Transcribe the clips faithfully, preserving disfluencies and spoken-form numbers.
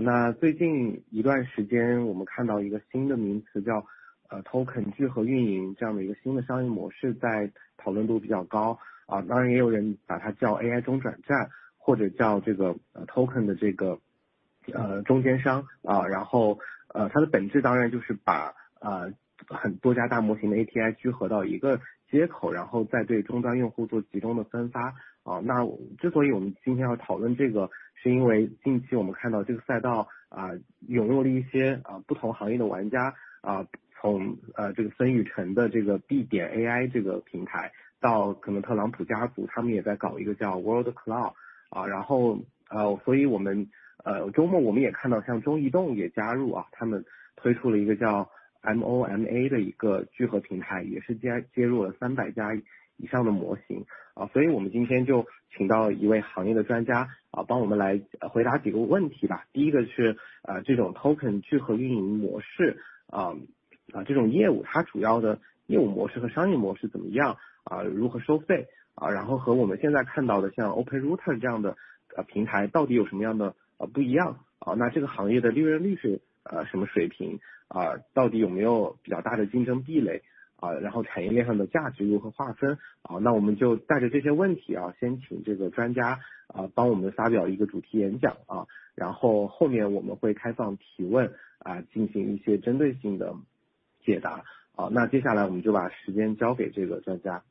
那最近一段时间，我们看到一个新的名词叫呃 token 聚合运营这样的一个新的商业模式，在讨论度比较高啊。当然也有人把它叫 A I 中转站，或者叫这个呃 token 的这个呃中间商啊。然后呃它的本质当然就是把呃很多家大模型的 A P I 聚合到一个接口，然后再对终端用户做集中的分发啊。那之所以我们今天要讨论这个，是因为近期我们看到这个赛道啊、呃、涌入了一些啊、呃、不同行业的玩家啊、呃，从呃这个森宇晨的这个 B 点 A I 这个平台，到可能特朗普家族他们也在搞一个叫 World Cloud 啊，然后呃所以我们呃周末我们也看到像中移动也加入啊，他们推出了一个叫 M O M A 的一个聚合平台，也是接接入了三百家以上的模型啊，所以我们今天就请到一位行业的专家啊，帮我们来回答几个问题吧。第一个是呃这种 token 聚合运营模式啊啊这种业务它主要的业务模式和商业模式怎么样啊，如何收费啊，然后和我们现在看到的像 OpenRouter 这样的呃平台到底有什么样的呃不一样啊？那这个行业的利润率是呃什么水平啊？到底有没有比较大的竞争壁垒？啊，然后产业链上的价值如何划分啊？那我们就带着这些问题啊，先请这个专家啊帮我们发表一个主题演讲啊，然后后面我们会开放提问啊，进行一些针对性的解答啊。那接下来我们就把时间交给这个专家。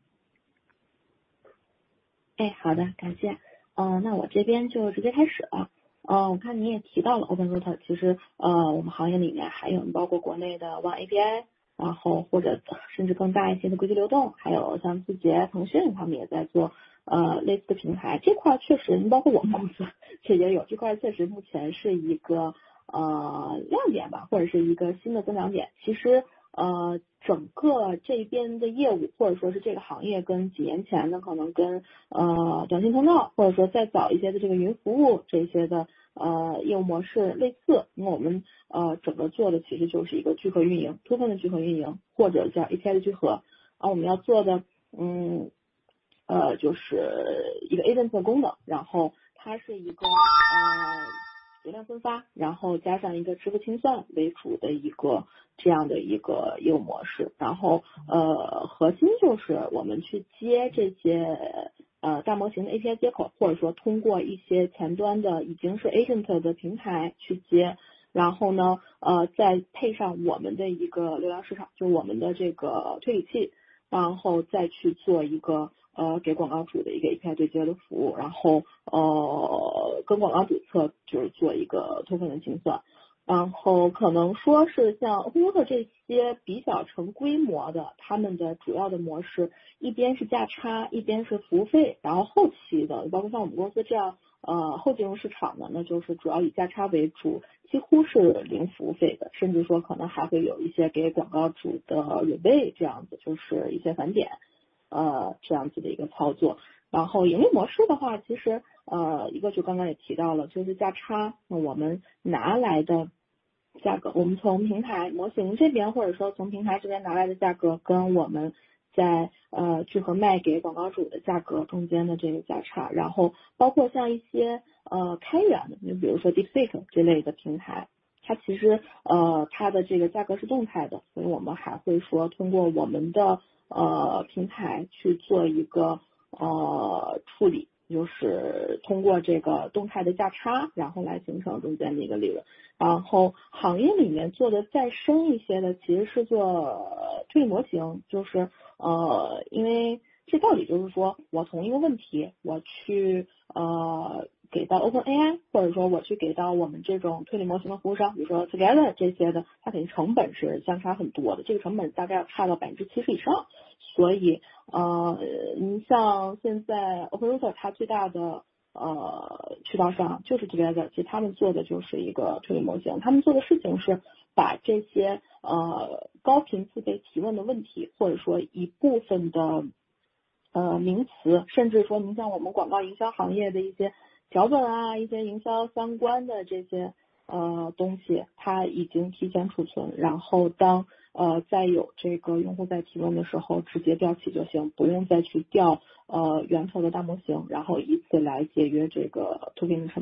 哎，好的，感谢。嗯、呃，那我这边就直接开始了。嗯、呃，我看你也提到了 OpenRouter，其实呃我们行业里面还有包括国内的 One A P I。然后或者甚至更大一些的硅基流动，还有像字节、腾讯他们也在做呃类似的平台，这块确实包括我们公司这也有，这块确实目前是一个呃亮点吧，或者是一个新的增长点。其实呃整个这边的业务或者说是这个行业跟几年前的可能跟呃短信通道或者说再早一些的这个云服务这些的呃业务模式类似，那我们呃整个做的其实就是一个聚合运营，多份的聚合运营或者叫 A P I 的聚合。啊，我们要做的嗯呃就是一个 agent 的功能，然后它是一个呃流量分发，然后加上一个支付清算为主的一个这样的一个业务模式。然后呃核心就是我们去接这些呃大模型的 A P I 接口，或者说通过一些前端的已经是 agent 的平台去接，然后呢呃再配上我们的一个流量市场，就我们的这个推理器，然后再去做一个呃给广告主的一个 A P I 对接的服务，然后呃跟广告主侧就是做一个token的清算。然后可能说是像 OpenRouter 这些比较成规模的，他们的主要的模式一边是价差，一边是服务费，然后后期的包括像我们公司这样呃后金融市场的，那就是主要以价差为主，几乎是零服务费的，甚至说可能还会有一些给广告主的 rebate 这样子，就是一些返点呃这样子的一个操作。然后盈利模式的话，其实呃一个就刚刚也提到了，就是价差，那我们拿来的价格，我们从平台模型这边或者说从平台这边拿来的价格，跟我们在呃聚合卖给广告主的价格中间的这个价差，然后包括像一些呃开源的，你比如说 DeepSeek 这类的平台，它其实呃它的这个价格是动态的，所以我们还会说通过我们的呃平台去做一个呃处理，就是通过这个动态的价差，然后来形成中间的一个利润。然后行业里面做的再深一些的，其实是做推理模型，就是呃，因为这道理就是说我同一个问题，我去呃给到 OpenAI， 或者说我去给到我们这种推理模型的服务商，比如说 Together 这些的，它肯定成本是相差很多的，这个成本大概要差到百分之七十以上。所以呃，你像现在 OpenRouter 它最大的呃渠道商就是 Together， 其实他们做的就是一个推理模型，他们做的事情是把这些呃高频次被提问的问题，或者说一部分的呃名词，甚至说您像我们广告营销行业的一些脚本啊，一些营销相关的这些呃东西，它已经提前储存，然后当呃再有这个用户在提问的时候直接调起就行，不用再去调呃源头的大模型，然后以此来节约这个 token 的成本。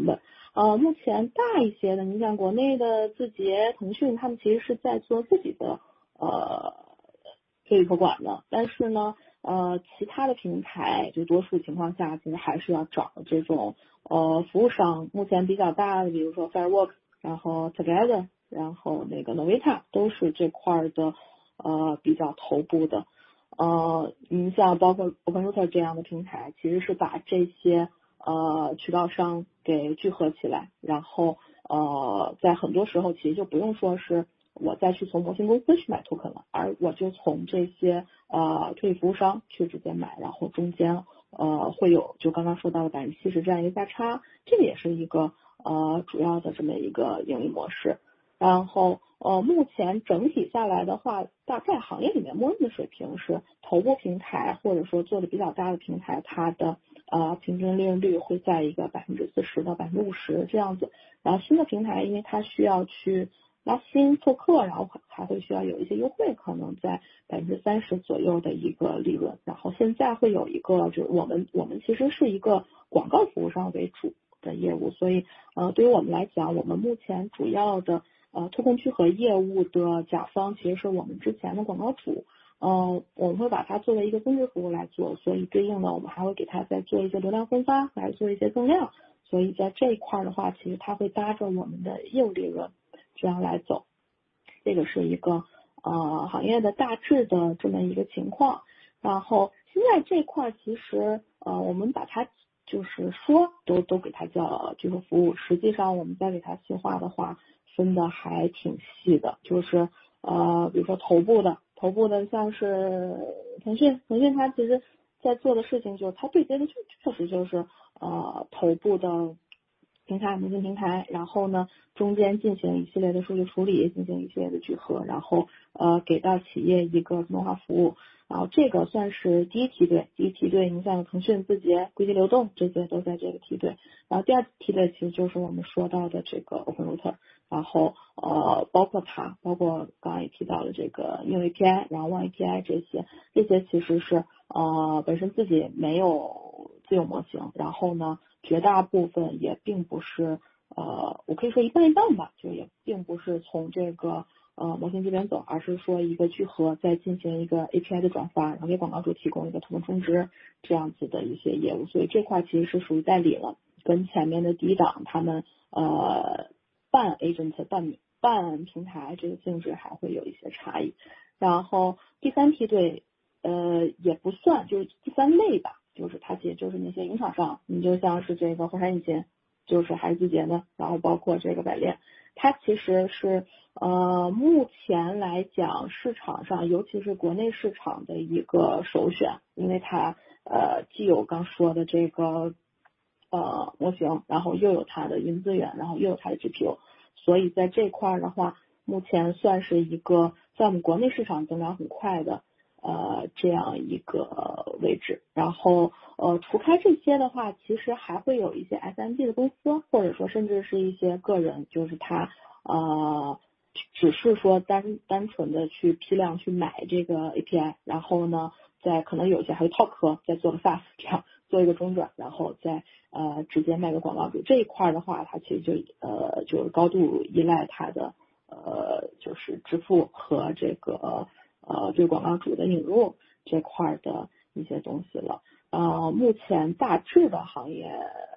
呃，目前大一些的，你像国内的字节、腾讯，他们其实是在做自己的呃推理托管的，但是呢，呃，其他的平台就多数情况下，其实还是要找这种呃服务商。目前比较大的，比如说 Fireworks，然后 Together，然后那个 Novita 都是这块的呃比较头部的。呃，你像包括 OpenRouter 这样的平台，其实是把这些呃渠道商给聚合起来，然后呃在很多时候其实就不用说是我再去从模型公司去买 token 了，而我就从这些呃推理服务商去直接买，然后中间呃会有就刚刚说到的百分之七十这样一个价差，这个也是一个呃主要的这么一个盈利模式。然后呃，目前整体下来的话，大概行业里面默认的水平是头部平台或者说做的比较大的平台，它的呃平均利润率会在一个百分之四十到百分之五十这样子。然后新的平台，因为它需要去拉新做客，然后还会需要有一些优惠，可能在百分之三十左右的一个利润。然后现在会有一个，就是我们我们其实是一个广告服务商为主的业务，所以呃对于我们来讲，我们目前主要的呃，托控聚合业务的甲方其实是我们之前的广告主，呃，我们会把它作为一个增值服务来做，所以对应的我们还会给它再做一些流量分发，来做一些增量，所以在这一块的话，其实它会搭着我们的业务利润这样来走，这个是一个呃行业的大致的这么一个情况。然后现在这块其实呃我们把它就是说都都给它叫聚合服务，实际上我们再给它细化的话，分的还挺细的，就是呃，比如说头部的，头部的像是腾讯，腾讯它其实在做的事情就是它对接的就确实就是呃头部的平台，模型平台，然后呢中间进行一系列的数据处理，进行一系列的聚合，然后呃给到企业一个自动化服务。然后这个算是第一梯队，第一梯队你像腾讯、字节、硅基流动这些都在这个梯队。然后第二梯队其实就是我们说到的这个 OpenRouter， 然后呃包括它，包括刚刚也提到的这个应用 A P I， 然后 One A P I 这些，这些其实是呃本身自己没有自有模型，然后呢绝大部分也并不是呃我可以说一半一半吧，就也并不是从这个呃模型这边走，而是说一个聚合再进行一个 A P I 的转发，然后给广告主提供一个图文充值这样子的一些业务，所以这块其实是属于代理了，跟前面的第一档他们呃半 agent 半半平台这个性质还会有一些差异。然后第三梯队呃也不算，就是第三类吧，就是它其实就是那些云厂商，你就像是这个火山引擎，就是还是字节的，然后包括这个百炼，它其实是呃目前来讲市场上，尤其是国内市场的一个首选，因为它呃既有刚说的这个呃模型，然后又有它的云资源，然后又有它的 G P U， 所以在这块的话，目前算是一个在我们国内市场增长很快的呃这样一个位置。然后呃除开这些的话，其实还会有一些 S M B 的公司，或者说甚至是一些个人，就是他呃只是说单单纯的去批量去买这个 A P I， 然后呢再可能有些还有套壳再做个 SaaS 这样做一个中转，然后再呃直接卖给广告主。这一块的话，它其实就呃就是高度依赖它的呃就是支付和这个呃对广告主的引入这块的一些东西了。呃，目前大致的行业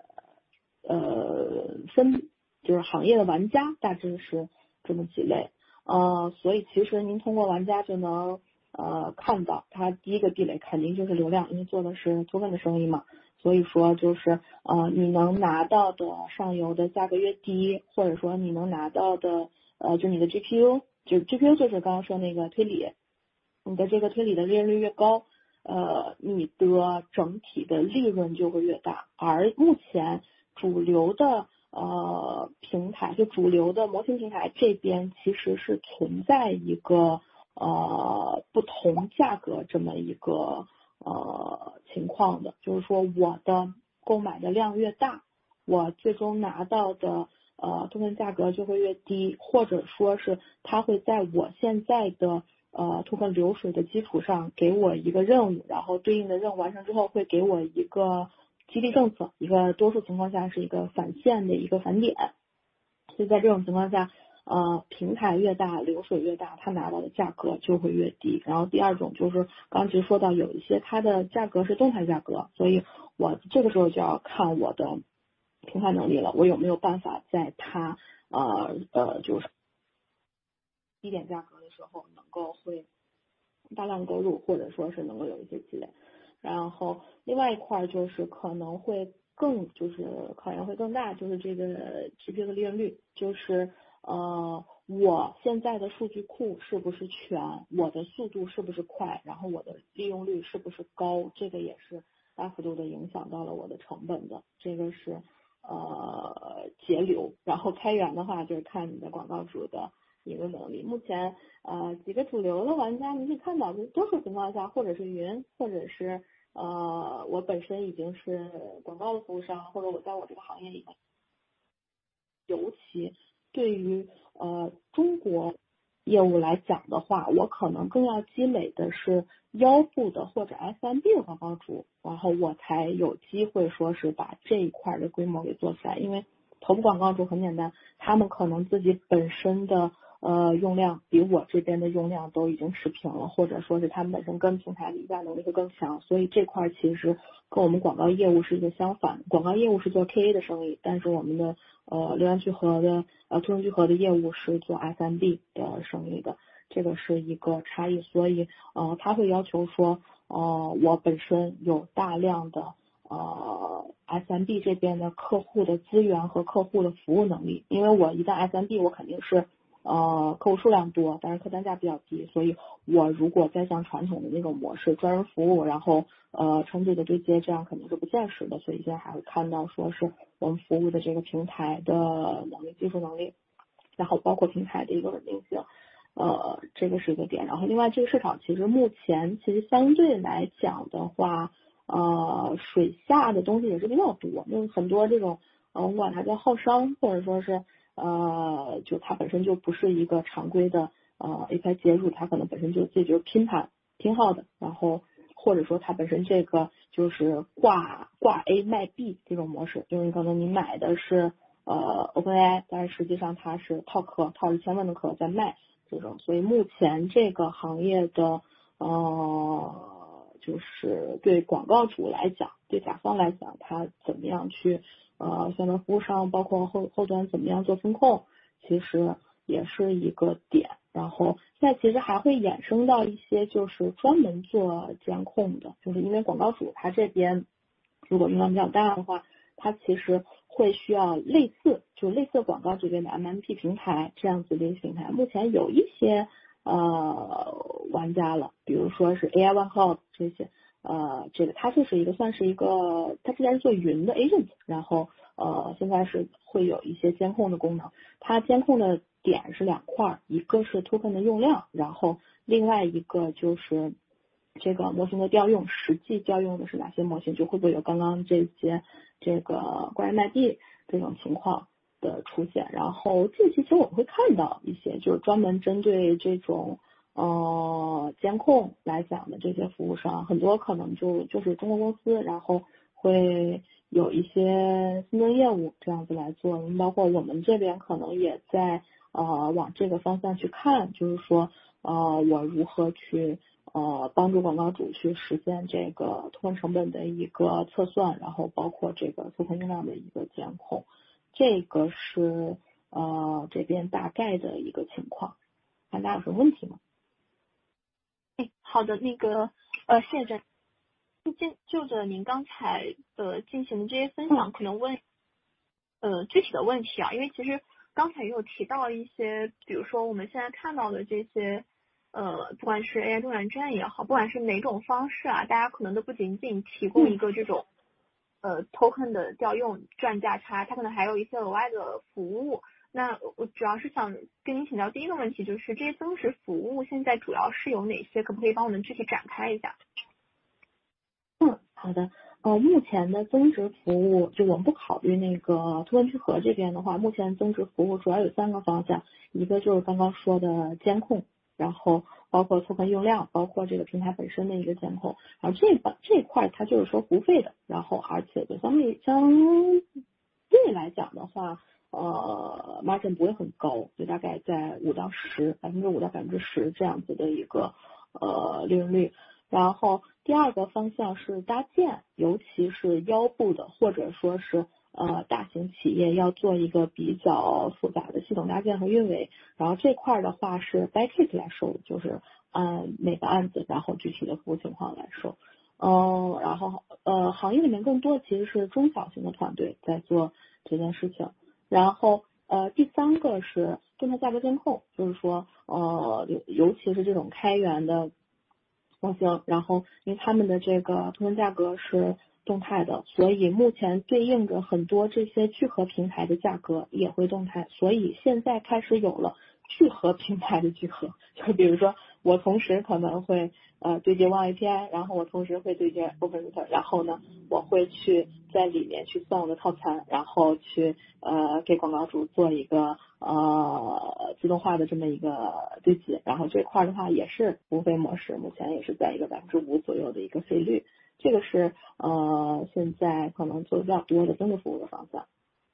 呃分就是行业的玩家大致是这么几类。呃，所以其实您通过玩家就能呃看到，它第一个壁垒肯定就是流量，因为做的是多份的生意嘛。所以说就是呃你能拿到的上游的价格越低，或者说你能拿到的呃就你的 G P U， 就 G P U 就是刚刚说那个推理，你的这个推理的利润率越高，呃你的整体的利润就会越大。而目前主流的呃平台，就主流的模型平台这边其实是存在一个呃不同价格这么一个呃情况的，就是说我的购买的量越大，我最终拿到的呃部分价格就会越低，或者说是它会在我现在的呃托管流水的基础上给我一个任务，然后对应的任务完成之后会给我一个激励政策，一个多数情况下是一个返现的一个返点，所以在这种情况下，呃，平台越大，流水越大，它拿到的价格就会越低。然后第二种就是刚才说到有一些它的价格是动态价格，所以我这个时候就要看我的平台能力了，我有没有办法在它呃呃就是低点价格的时候能够会大量购入，或者说是能够有一些积累。然后另外一块就是可能会更就是考验会更大，就是这个 G P U 的利用率，就是呃我现在的数据库是不是全，我的速度是不是快，然后我的利用率是不是高，这个也是大幅度的影响到了我的成本的。这个是呃节流，然后开源的话就是看你的广告主的引入能力。目前呃几个主流的玩家，你可以看到，就是多数情况下，或者是云，或者是呃我本身已经是广告的服务商，或者我在我这个行业里面，尤其对于呃中国业务来讲的话，我可能更要积累的是腰部的或者 S M B 的广告主，然后我才有机会说是把这一块的规模给做起来。因为头部广告主很简单，他们可能自己本身的呃用量比我这边的用量都已经持平了，或者说是他们本身跟平台的议价能力会更强，所以这块其实跟我们广告业务是一个相反。广告业务是做 K A 的生意，但是我们的呃流量聚合的呃图文聚合的业务是做 S M B 的生意的，这个是一个差异。所以呃他会要求说呃我本身有大量的呃 S M B 这边的客户的资源和客户的服务能力，因为我一旦 S M B 我肯定是呃客户数量多，但是客单价比较低，所以我如果再像传统的那种模式专人服务，然后呃成对的对接，这样肯定是不现实的。所以现在还会看到说是我们服务的这个平台的能力、技术能力，然后包括平台的一个稳定性，呃这个是一个点。然后另外这个市场其实目前其实相对来讲的话，呃水下的东西也是比较多，就是很多这种呃我们管它叫号商，或者说是呃就它本身就不是一个常规的呃 A P I 接入，它可能本身就自己就是拼盘拼号的，然后或者说它本身这个就是挂挂 A 卖 B 这种模式，就是可能你买的是呃 OpenAI， 但是实际上它是套壳套着千万的壳在卖这种。所以目前这个行业的呃就是对广告主来讲，对甲方来讲，他怎么样去呃选择服务商，包括后后端怎么样做风控，其实也是一个点。然后现在其实还会衍生到一些就是专门做监控的，就是因为广告主他这边如果用量比较大的话，它其实会需要类似就类似广告这边的 M M P 平台这样子的平台，目前有一些呃玩家了，比如说是 A I One Cloud 这些，呃这个它就是一个算是一个，它之前是做云的 agent， 然后呃现在是会有一些监控的功能，它监控的点是两块，一个是 token 的用量，然后另外一个就是这个模型的调用，实际调用的是哪些模型，就会不会有刚刚这些这个关于卖地这种情况的出现。然后近期其实我们会看到一些就是专门针对这种呃监控来讲的这些服务商，很多可能就就是中国公司，然后会有一些新增业务这样子来做，包括我们这边可能也在呃往这个方向去看，就是说呃我如何去呃帮助广告主去实现这个托管成本的一个测算，然后包括这个测算用量的一个监控，这个是呃这边大概的一个情况。看大家有什么问题吗？ 哎，好的，那个呃谢谢郑，就就着您刚才呃进行的这些分享，可能问呃具体的问题啊，因为其实刚才也有提到一些，比如说我们现在看到的这些呃，不管是 A I 中转站也好，不管是哪种方式啊，大家可能都不仅仅提供一个这种呃 token 的调用赚价差，它可能还有一些额外的服务。那我主要是想跟您请教第一个问题，就是这些增值服务现在主要是有哪些？可不可以帮我们具体展开一下？ 嗯，好的。呃，目前的增值服务，就我们不考虑那个图文聚合这边的话，目前增值服务主要有三个方向，一个就是刚刚说的监控， 然后包括token用量，包括这个平台本身的一个监控，然后这个这一块它就是说不费的，然后而且就相对相对来讲的话，呃 margin 不会很高，就大概在五到十百分之五到百分之十这样子的一个呃利润率。然后第二个方向是搭建，尤其是腰部的或者说是呃大型企业要做一个比较复杂的系统搭建和运维，然后这块的话是 by case 来收，就是按每个案子然后具体的服务情况来收。嗯，然后呃行业里面更多其实是中小型的团队在做这件事情。然后呃第三个是动态价格监控，就是说呃尤尤其是这种开源的模型，然后因为他们的这个图文价格是动态的，所以目前对应着很多这些聚合平台的价格也会动态，所以现在开始有了聚合平台的聚合，就比如说我同时可能会呃对接 One A P I， 然后我同时会对接 OpenRouter， 然后呢我会去在里面去算我的套餐，然后去呃给广告主做一个呃自动化的这么一个对接，然后这块的话也是服务费模式，目前也是在一个百分之五左右的一个费率，这个是呃现在可能做的比较多的增值服务的方向。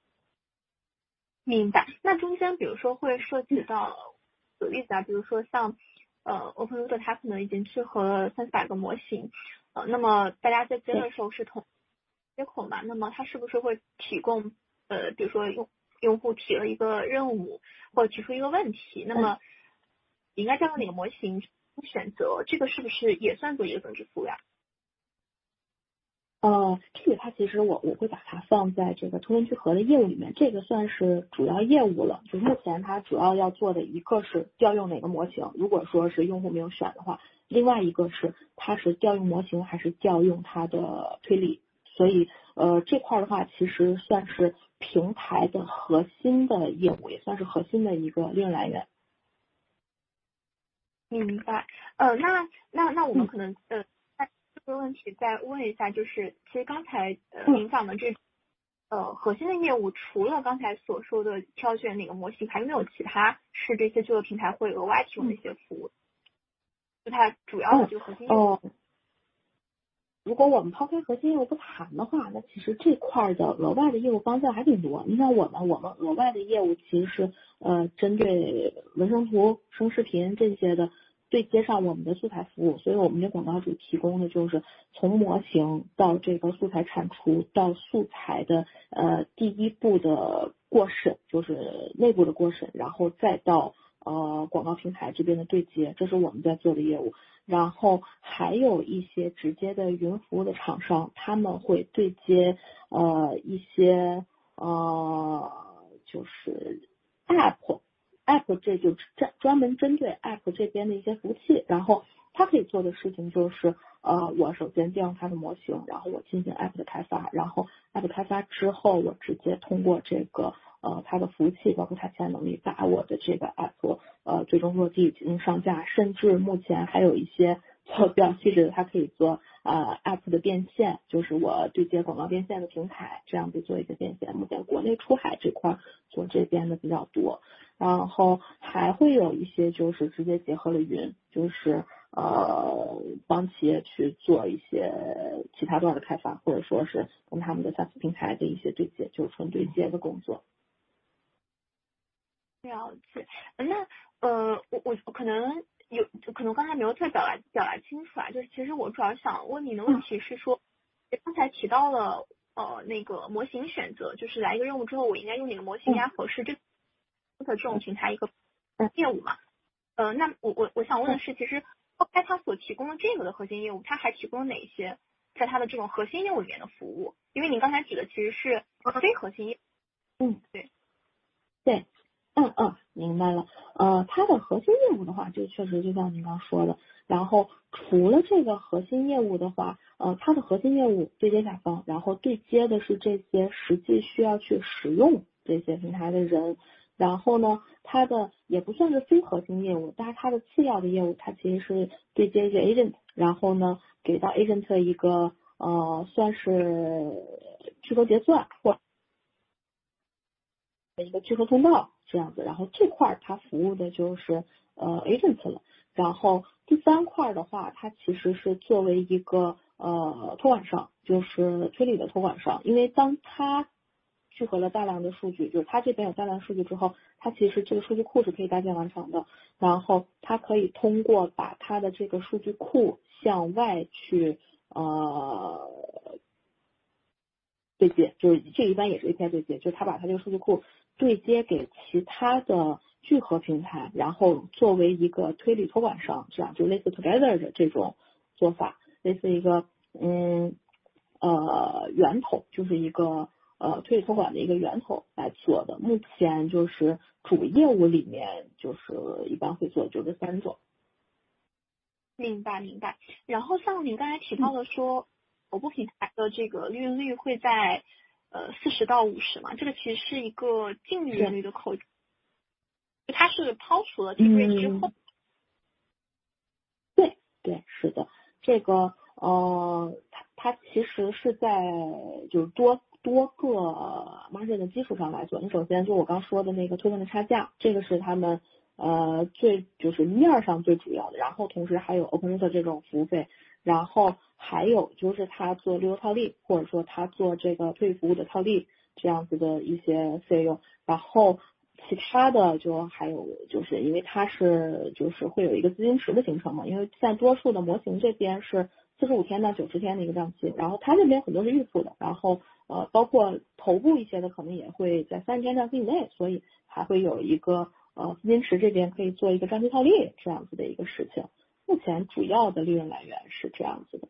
明白。那中间比如说会涉及到举例子啊，比如说像呃 OpenRouter 它可能已经聚合了三四百个模型，呃，那么大家在接的时候是同接口嘛，那么它是不是会提供呃，比如说用用户提了一个任务或者提出一个问题，那么应该调用哪个模型选择，这个是不是也算作一个增值服务呀？ 呃，这个它其实我我会把它放在这个图文聚合的业务里面，这个算是主要业务了。就是目前它主要要做的一个是调用哪个模型，如果说是用户没有选的话，另外一个是它是调用模型还是调用它的推理。所以呃这块的话其实算是平台的核心的业务，也算是核心的一个利润来源。 明白。呃，那那那我们可能呃。这个问题再问一下，就是其实刚才呃您讲的这呃核心的业务，除了刚才所说的挑选哪个模型，还有没有其他是这些聚合平台会额外提供的一些服务？就它主要的这个核心业务。 哦、嗯呃，如果我们抛开核心业务不谈的话，那其实这块的额外的业务方向还挺多。你像我们，我们额外的业务其实是呃针对文生图、声视频这些的。对接上我们的素材服务，所以我们给广告主提供的就是从模型到这个素材产出到素材的呃第一步的过审，就是内部的过审，然后再到呃广告平台这边的对接，这是我们在做的业务。然后还有一些直接的云服务的厂商，他们会对接呃一些呃就是 app。app 这就专专门针对 app 这边的一些服务器，然后它可以做的事情就是，呃，我首先调用它的模型，然后我进行 app 的开发，然后 app 开发之后，我直接通过这个呃它的服务器，包括它前台能力，把我的这个 app 呃最终落地进行上架，甚至目前还有一些做比较细致的，它可以做呃 app 的变现，就是我对接广告变现的平台，这样子做一个变现。目前国内出海这块做这边的比较多。然后还会有一些就是直接结合了云，就是呃帮企业去做一些其他端的开发，或者说是跟他们的 SaaS 平台的一些对接，就是纯对接的工作。 了解。那呃我我我可能有可能刚才没有特表达表达清楚啊，就是其实我主要想问您的问题是说，刚才提到了呃那个模型选择，就是来一个任务之后，我应该用哪个模型压合适这。的这种平台一个业务嘛，呃，那我我我想问的是，其实抛开它所提供的这个的核心业务，它还提供了哪些在它的这种核心业务里面的服务？因为您刚才举的其实是非核心业务。嗯， 对， 对，嗯嗯，明白了。呃，它的核心业务的话，就确实就像您刚说的，然后除了这个核心业务的话，呃，它的核心业务对接甲方，然后对接的是这些实际需要去使用这些平台的人。然后呢，它的也不算是非核心业务，但是它的次要的业务，它其实是对接一些 agent， 然后呢，给到 agent 一个呃，算是聚合结算或一个聚合通道这样子，然后这块它服务的就是呃 agent 了。然后第三块的话，它其实是作为一个呃托管商，就是推理的托管商，因为当它聚合了大量的数据，就是它这边有大量的数据之后，它其实这个数据库是可以搭建完成的，然后它可以通过把它的这个数据库向外去呃对接，就是这一般也是 A P I 对接，就是它把它这个数据库对接给其他的聚合平台，然后作为一个推理托管商，这样就类似 Together 的这种做法，类似一个嗯呃源头，就是一个呃推理托管的一个源头来做的。目前就是主业务里面就是一般会做就这三种。 明白明白。然后像您刚才提到的说，头部平台的这个利润率会在呃四十到五十嘛，这个其实是一个净利润率的扣除，它是抛除了 take rate 之后。 嗯，对对，是的，这个呃，它它其实是在就是多多个 margin 的基础上来做。你首先就我刚说的那个推论的差价，这个是他们呃最就是面上最主要的，然后同时还有 OpenRouter 这种服务费，然后还有就是他做利润套利，或者说他做这个推理服务的套利这样子的一些费用，然后其他的就还有就是因为它是就是会有一个资金池的形成嘛，因为现在多数的模型这边是四十五天到九十天的一个账期，然后它这边很多是预付的，然后呃包括头部一些的可能也会在三十天账期以内，所以还会有一个呃资金池这边可以做一个账期套利这样子的一个事情。目前主要的利润来源是这样子的。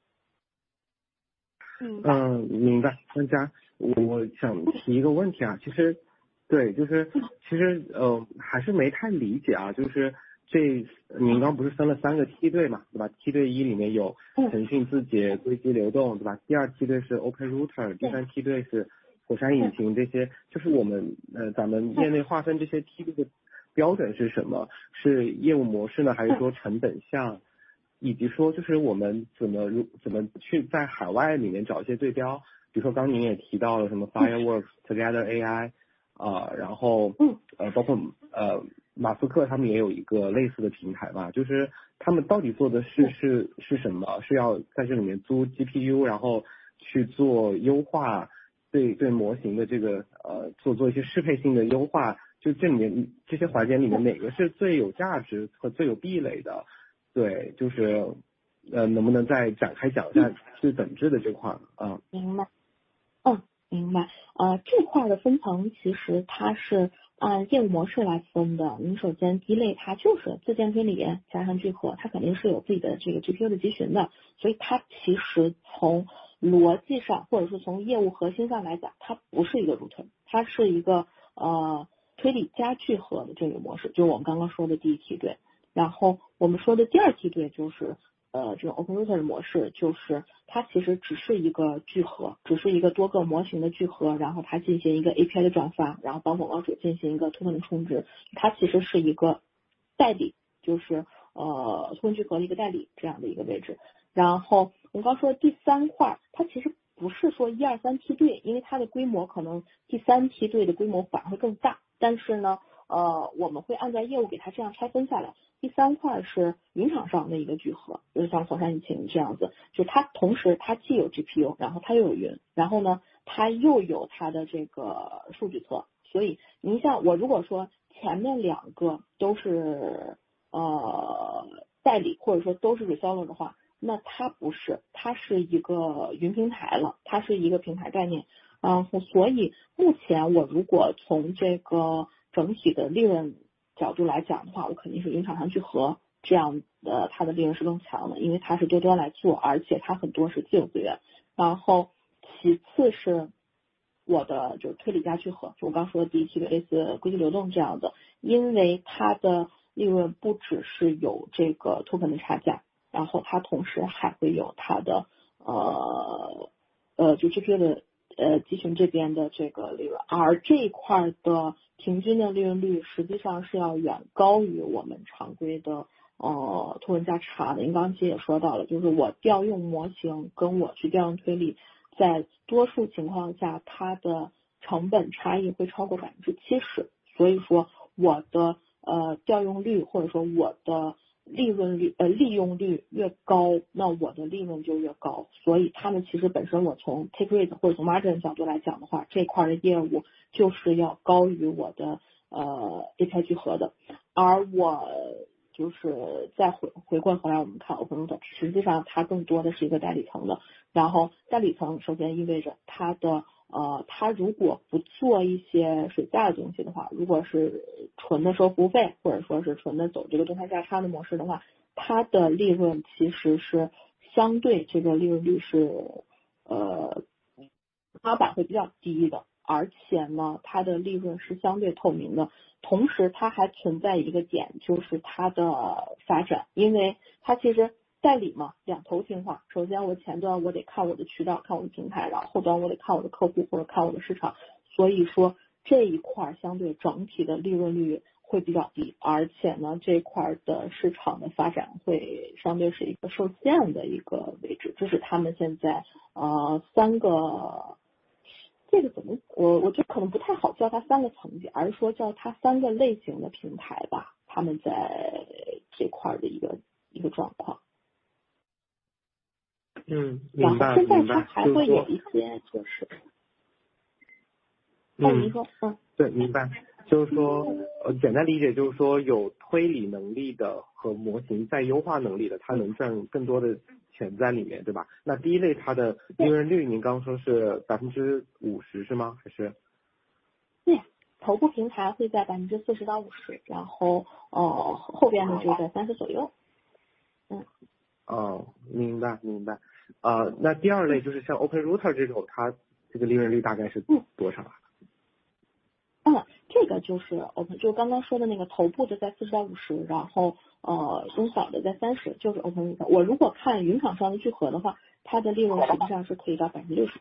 嗯嗯，明白。专家，我想提一个问题啊，其实，对，就是其实呃还是没太理解啊，就是这您刚不是分了三个梯队嘛，对吧？梯队一里面有腾讯字节、硅基流动，对吧？第二梯队是 OpenRouter，第三梯队是火山引擎，这些就是我们呃咱们业内划分这些梯队的标准是什么？是业务模式呢，还是说成本项？以及说就是我们怎么如怎么去在海外里面找一些对标，比如说刚您也提到了什么 Fireworks、Together A I 啊、呃，然后呃包括呃马斯克他们也有一个类似的平台嘛，就是他们到底做的是是是什么？是要在这里面租 G P U， 然后去做优化，对对模型的这个呃做做一些适配性的优化，就这里面这些环节里面哪个是最有价值和最有壁垒的？对，就是呃，能不能再展开讲一下最本质的这块儿啊？ 明白。嗯，明白。呃，这块的分层其实它是按业务模式来分的。你首先第一类它就是自建推理加上聚合，它肯定是有自己的这个 G P U 的集群的，所以它其实从逻辑上或者是从业务核心上来讲，它不是一个 router，它是一个呃推理加聚合的这个模式，就是我们刚刚说的第一梯队。然后我们说的第二梯队就是呃这种 OpenRouter 的模式，就是它其实只是一个聚合，只是一个多个模型的聚合，然后它进行一个 A P I 的转发，然后帮广告主进行一个图片的充值，它其实是一个代理，就是呃图片聚合的一个代理这样的一个位置。然后我们刚说的第三块，它其实不是说一二三梯队，因为它的规模可能第三梯队的规模反而会更大，但是呢呃我们会按照业务给它这样拆分下来。第三块是云厂商的一个聚合，就是像火山引擎这样子，就是它同时它既有 G P U， 然后它又有云，然后呢它又有它的这个数据侧，所以您像我如果说前面两个都是呃代理或者说都是 reseller 的话，那它不是，它是一个云平台了，它是一个平台概念。然后所以目前我如果从这个整体的利润角度来讲的话，我肯定是云厂商聚合这样的，它的利润是更强的，因为它是多端来做，而且它很多是自有资源。然后其次是我的就是推理加聚合，就我刚说的第一梯队类似硅基流动这样的，因为它的利润不只是有这个 token 的差价，然后它同时还会有它的呃呃就 G P U 的呃集群这边的这个利润，而这一块的平均的利润率实际上是要远高于我们常规的呃图文加差的。您刚刚其实也说到了，就是我调用模型跟我去调用推理，在多数情况下它的成本差异会超过百分之七十，所以说我的呃调用率或者说我的利润率呃利用率越高，那我的利润就越高。所以他们其实本身我从 take rate 或者从 margin 角度来讲的话，这块的业务就是要高于我的呃 A P I 聚合的。而我就是再回回过头来我们看 OpenRouter， 实际上它更多的是一个代理层的，然后代理层首先意味着它的呃，它如果不做一些水价的东西的话，如果是纯的收服务费，或者说是纯的走这个动态价差的模式的话，它的利润其实是相对这个利润率是呃天花板会比较低的，而且呢，它的利润是相对透明的。同时，它还存在一个点，就是它的发展，因为它其实代理嘛，两头听话。首先，我前端我得看我的渠道，看我的平台，然后后端我得看我的客户或者看我的市场。所以说这一块相对整体的利润率会比较低，而且呢，这块的市场的发展会相对是一个受限的一个位置。这是他们现在呃三个。这个怎么我我就可能不太好叫它三个层级，而是说叫它三个类型的平台吧，他们在这块的一个一个状况。 嗯， 然明白后现在明白， 它还会有一些就是，哦，您说，嗯， 对，明白，就是说呃简单理解就是说有推理能力的和模型再优化能力的，它能赚更多的钱在里面，对吧？那第一类它的利润率您刚刚说是百分之五十是吗？还是？ 对，头部平台会在百分之四十到五十，然后呃后边呢就在三十左右。嗯。 哦，明白明白。呃，那第二类就是像 OpenRouter 这种，它这个利润率大概是多少啊？ 嗯，这个就是 Open，就刚刚说的那个头部的在四十到五十，然后呃中小的在三十，就是 OpenRouter。我如果看云厂商的聚合的话，它的利润实际上是可以到百分之六十。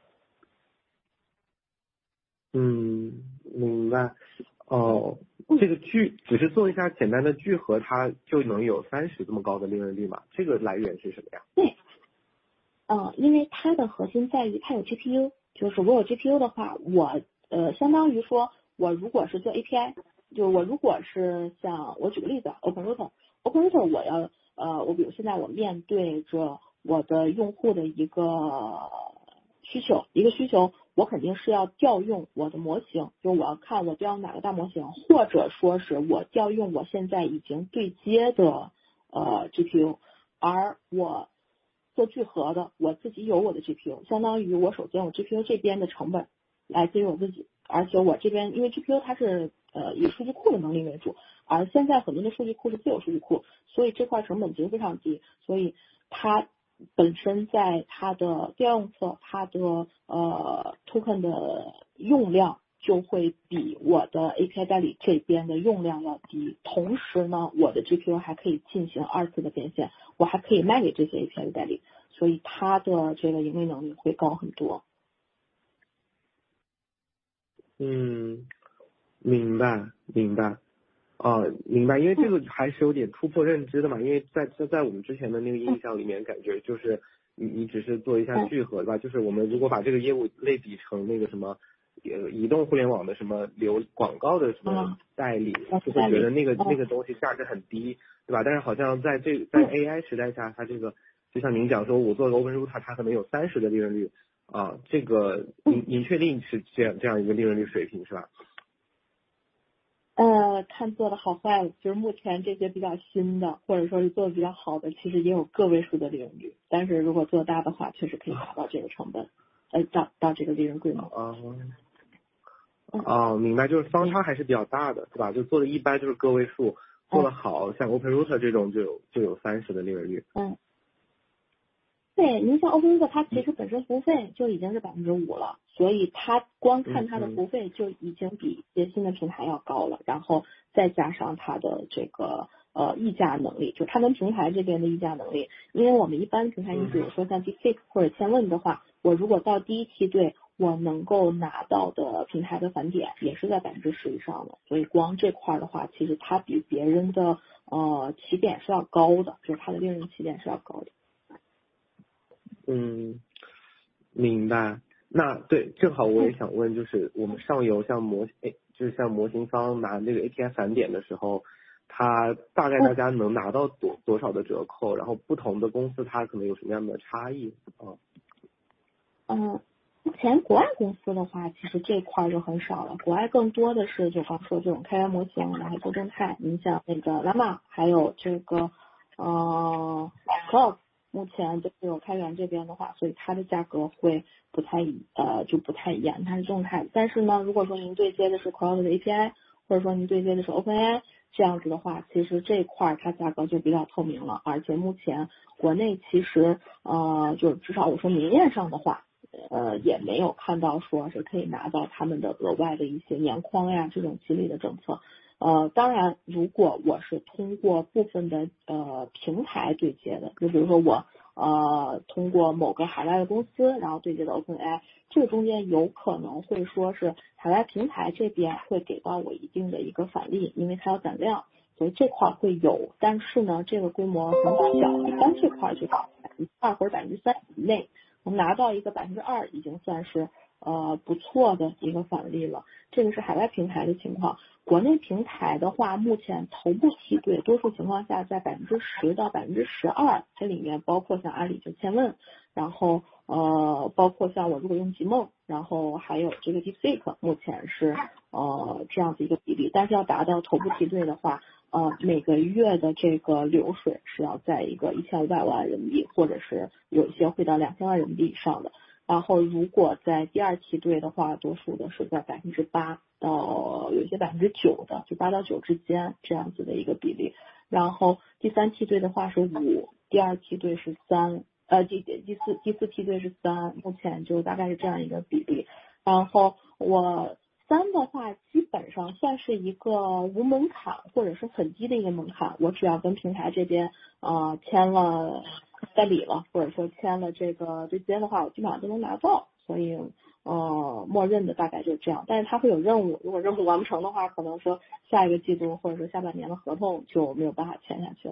嗯，明白。哦，这个聚只是做一下简单的聚合，它就能有三十这么高的利润率吗？这个来源是什么呀？ 对，嗯，因为它的核心在于它有 G P U，就是我有 G P U 的话，我呃相当于说我如果是做 A P I，就我如果是像我举个例子 ，OpenRouter，OpenRouter 我要呃我比如现在我面对着我的用户的一个需求，一个需求，我肯定是要调用我的模型，就我要看我调用哪个大模型，或者说是我调用我现在已经对接的呃 G P U， 而我做聚合的，我自己有我的 G P U， 相当于我首先我 G P U 这边的成本来自于我自己，而且我这边因为 G P U 它是呃以数据库的能力为主，而现在很多的数据库是自有数据库，所以这块成本其实非常低，所以它本身在它的调用侧，它的呃 token 的用量就会比我的 A P I 代理这边的用量要低，同时呢，我的 G P U 还可以进行二次的变现，我还可以卖给这些 A P I 的代理，所以它的这个盈利能力会高很多。 嗯，明白明白。哦，明白，因为这个还是有点突破认知的嘛，因为在在在我们之前的那个印象里面，感觉就是你你只是做一下聚合对吧？就是我们如果把这个业务类比成那个什么呃移动互联网的什么流广告的什么代理，就会觉得那个那个东西价值很低，对吧？但是好像在这在 A I 时代下，它这个就像您讲说，我做个 OpenRouter，它可能有三十的利润率啊，这个您您确定是这样这样一个利润率水平是吧？ 呃，看做的好坏了，就是目前这些比较新的，或者说是做的比较好的，其实也有个位数的利润率。但是如果做大的话，确实可以达到这个成本，呃，到到这个利润规模。 哦，哦，明白，就是方差还是比较大的，对吧？就做的一般就是个位数，做的好，像 OpenRouter 这种就有就有三十的利润率。 嗯。对，您像 OpenRouter 它其实本身服务费就已经是百分之五了，所以它光看它的服务费就已经比一些新的平台要高了，然后再加上它的这个呃议价能力，就它跟平台这边的议价能力，因为我们一般平台，你比如说像 DeepSeek 或者千问的话，我如果到第一梯队，我能够拿到的平台的返点也是在百分之十以上的，所以光这块的话，其实它比别人的呃起点是要高的，就是它的利润起点是要高的。 嗯，明白。 那对，正好我也想问，就是我们上游像模诶，就是像模型方拿那个 A P I 返点的时候，它大概大家能拿到多多少的折扣？然后不同的公司它可能有什么样的差异啊？ 嗯，目前国外公司的话，其实这块就很少了。国外更多的是就刚说这种开源模型，然后做动态。你像那个 Llama，还有这个呃 Cloud，目前就只有开源这边的话，所以它的价格会不太一呃就不太一样，它是动态。但是呢，如果说您对接的是 Cloud 的 A P I，或者说您对接的是 OpenAI 这样子的话，其实这一块它价格就比较透明了。而且目前国内其实呃就至少我说明面上的话。呃，也没有看到说是可以拿到他们的额外的一些年框呀这种激励的政策。呃，当然，如果我是通过部分的呃平台对接的，就比如说我呃通过某个海外的公司，然后对接的 OpenAI， 这个中间有可能会说是海外平台这边会给到我一定的一个返利，因为它有攒量，所以这块会有，但是呢，这个规模很小，一般这块就是百分之二或者百分之三以内。我们拿到一个百分之二，已经算是呃不错的一个返利了。这个是海外平台的情况。国内平台的话，目前头部梯队多数情况下在百分之十到百分之十二，这里面包括像阿里就千问，然后呃包括像我如果用极梦，然后还有这个 DeepSeek， 目前是呃这样子一个比例。但是要达到头部梯队的话，呃，每个月的这个流水是要在一个一千五百万人民币，或者是有一些会到两千万人民币以上的。然后如果在第二梯队的话，多数的是在百分之八到有一些百分之九的，就八到九之间这样子的一个比例。然后第三梯队的话是五，第二梯队是三，呃，第第四第四梯队是三，目前就大概是这样一个比例。然后我。三的话，基本上算是一个无门槛或者是很低的一个门槛，我只要跟平台这边呃签了代理了，或者说签了这个对接的话，我基本上都能拿到，所以呃默认的大概就是这样。但是它会有任务，如果任务完不成的话，可能说下一个季度或者说下半年的合同就没有办法签下去了。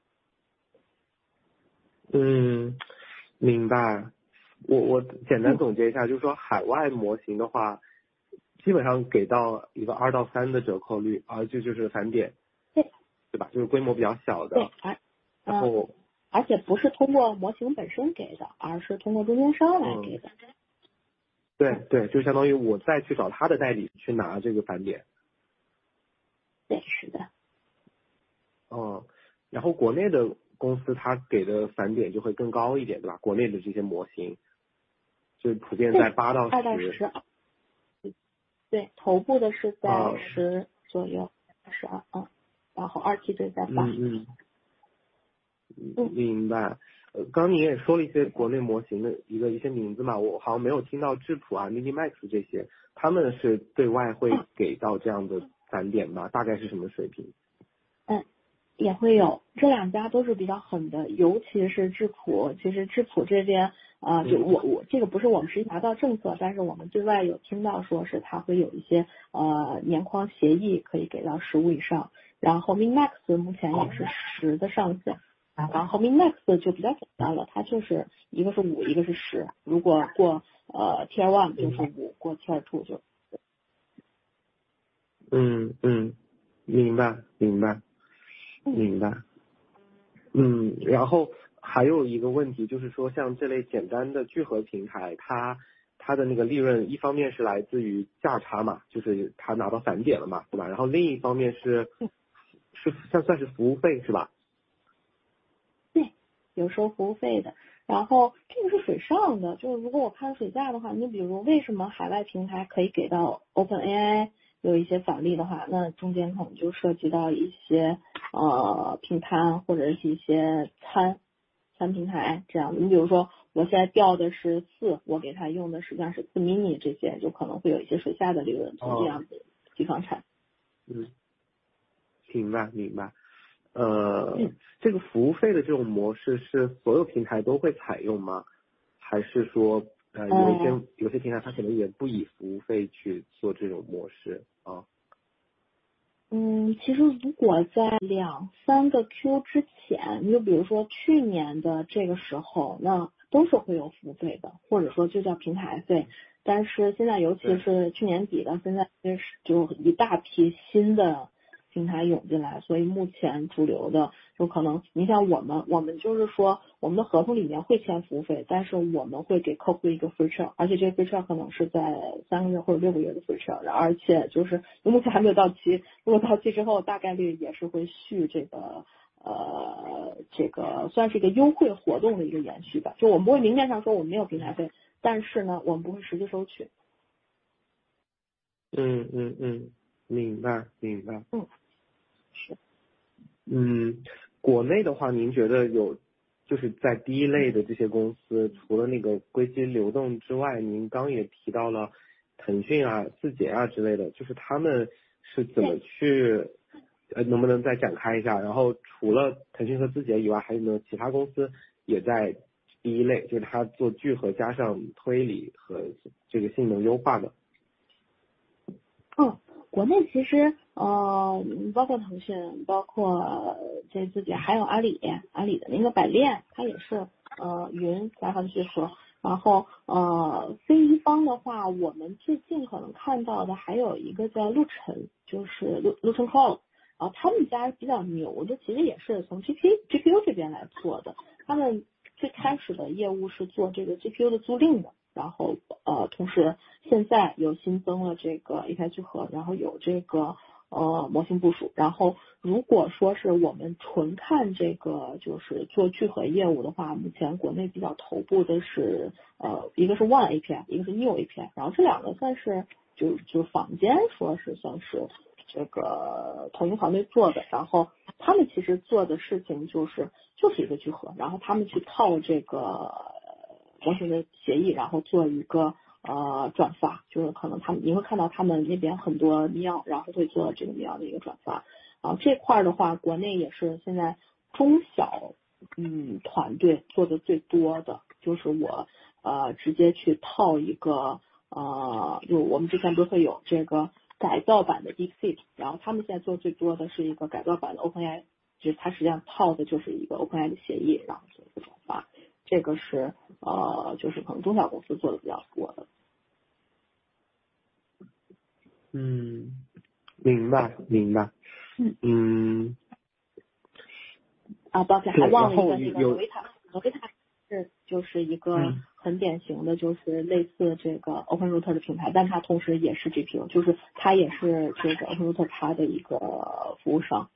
嗯，明白。我我简单总结一下，就是说海外模型的话。基本上给到一个二到三的折扣率，而这就是返点， 对， 对吧？就是规模比较小的， 对，而然后、 嗯、而且不是通过模型本身给的，而是通过中间商来给的。 嗯、对对，就相当于我再去找他的代理去拿这个返点。 对，是的。 嗯，然后国内的公司它给的返点就会更高一点，对吧？国内的这些模型就普遍在八到十。 二到十。对，头部的是在十左右，十二嗯，然后二梯队在八。 嗯嗯，明白。呃，刚你也说了一些国内模型的一个一些名字嘛，我好像没有听到智谱啊、Minimax 这些，他们是对外会给到这样的返点吗？大概是什么水平？ 嗯，也会有，这两家都是比较狠的，尤其是智谱。其实智谱这边，呃，就我我这个不是我们实际拿到政策，但是我们对外有听到说是它会有一些呃年框协议可以给到十五以上，然后 Minimax 目前也是十的上限。然后 Minimax 就比较简单了，它就是一个是五，一个是十。如果过呃 Tier One 就是五，过 Tier Two 就。 嗯嗯，明白明白明白。嗯，然后还有一个问题就是说，像这类简单的聚合平台，它它的那个利润，一方面是来自于价差嘛，就是它拿到返点了嘛，对吧？然后另一方面是是算算是服务费是吧？ 对，有收服务费的。然后这个是水上的，就是如果我看水价的话，你比如为什么海外平台可以给到 OpenAI 有一些返利的话，那中间可能就涉及到一些呃平摊或者是一些餐餐平台这样的。你比如说我现在调的是四，我给他用的实际上是四 mini 这些，就可能会有一些水下的利润从这样子地方产。 嗯，明白明白。呃，这个服务费的这种模式是所有平台都会采用吗？还是说呃有一些、嗯、有些平台它可能也不以服务费去做这种模式啊？ 嗯，其实如果在两三个 Q 之前，你就比如说去年的这个时候，那都是会有服务费的，或者说就叫平台费。但是现在尤其是去年底到现在，就一大批新的平台涌进来，所以目前主流的有可能，你像我们，我们就是说我们的合同里面会签服务费，但是我们会给客户一个 free trial， 而且这个 free trial 可能是在三个月或者六个月的 free trial， 而且就是目前还没有到期，如果到期之后，大概率也是会续这个呃这个算是一个优惠活动的一个延续吧。就我们不会明面上说我们没有平台费，但是呢，我们不会实际收取。 嗯嗯嗯，明白明白。 嗯，是。 嗯，国内的话，您觉得有就是在第一类的这些公司，除了那个归基流动之外，您刚也提到了腾讯啊、字节啊之类的，就是他们是怎么去呃，能不能再展开一下？然后除了腾讯和字节以外，还有没有其他公司也在第一类，就是它做聚合加上推理和这个性能优化的？ 嗯，国内其实呃，包括腾讯，包括这自己，还有阿里，阿里的那个百链，它也是呃云加上聚合。然后呃 C 一方的话，我们最近可能看到的还有一个叫陆晨，就是陆陆晨 Cloud， 然后他们家比较牛的，其实也是从 G P U G P U 这边来做的。他们最开始的业务是做这个 G P U 的租赁的。然后呃，同时现在有新增了这个 A P I 聚合，然后有这个呃模型部署。然后如果说是我们纯看这个就是做聚合业务的话，目前国内比较头部的是呃一个是 One A P I， 一个是 Neo A P I， 然后这两个算是就就坊间说是算是这个同一团队做的。然后他们其实做的事情就是就是一个聚合，然后他们去套这个模型的协议，然后做一个呃转发，就是可能他们你会看到他们那边很多密钥，然后会做这个密钥的一个转发。然后这块的话，国内也是现在中小嗯团队做的最多的，就是我呃直接去套一个呃，就我们之前不是会有这个改造版的 DeepSeek， 然后他们现在做最多的是一个改造版的 OpenAI， 就是它实际上套的就是一个 OpenAI 的协议，然后做一个转发。这个是呃，就是可能中小公司做的比较多的。 嗯，明白明白。 嗯嗯。 啊，抱歉，还忘了一个那个 Novita，Novita 是就是一个很典型的，就是类似这个 OpenRouter 的品牌，但它同时也是 G P U， 就是它也是这个 OpenRouter 它的一个服务商。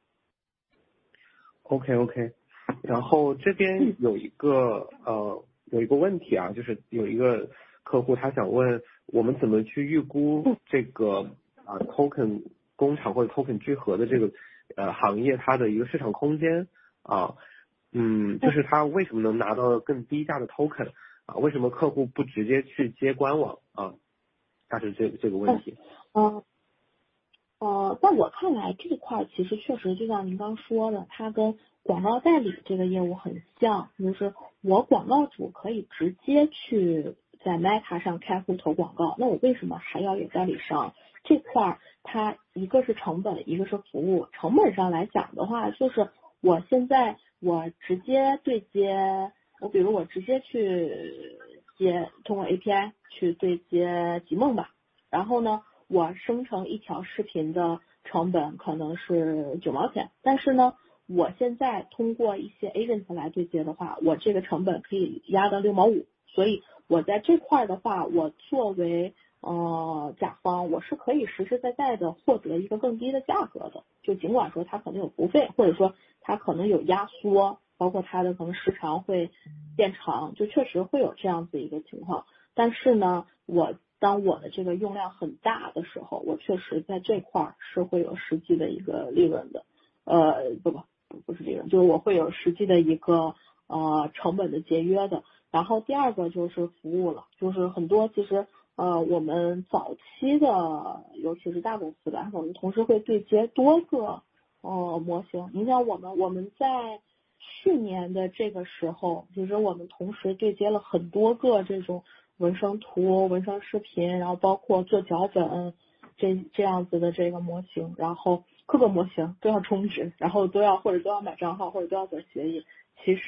OK OK。然后这边有一个呃有一个问题啊，就是有一个客户他想问我们怎么去预估这个啊 token 工厂或者 token 聚合的这个呃行业它的一个市场空间啊，嗯，就是它为什么能拿到更低价的 token 啊？为什么客户不直接去接官网啊？大致这这个问题。 嗯呃，在我看来，这块其实确实就像您刚说的，它跟广告代理这个业务很像，就是我广告主可以直接去在 Meta 上开户投广告，那我为什么还要有代理商？这块它一个是成本，一个是服务。成本上来讲的话，就是我现在我直接对接，我比如我直接去接通过 A P I 去对接极梦吧，然后呢，我生成一条视频的成本可能是九毛钱，但是呢，我现在通过一些 agent 来对接的话，我这个成本可以压到六毛五，所以我在这块的话，我作为呃甲方，我是可以实实在在的获得一个更低的价格的，就尽管说它可能有服务费，或者说它可能有压缩，包括它的可能时长会变长，就确实会有这样子一个情况，但是呢，我当我的这个用量很大的时候，我确实在这块儿是会有实际的一个利润的，呃，不不不不是利润，就是我会有实际的一个呃成本的节约的。然后第二个就是服务了，就是很多其实呃我们早期的，尤其是大公司吧，我们同时会对接多个呃模型。你像我们我们在去年的这个时候，其实我们同时对接了很多个这种文生图、文生视频，然后包括做脚本这这样子的这个模型，然后各个模型都要充值，然后都要或者都要买账号，或者都要做协议。其实